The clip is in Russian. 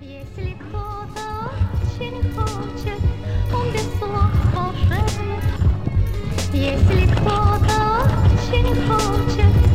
Если кто-то очень хочет, он без слов волшебный. Если кто-то очень хочет,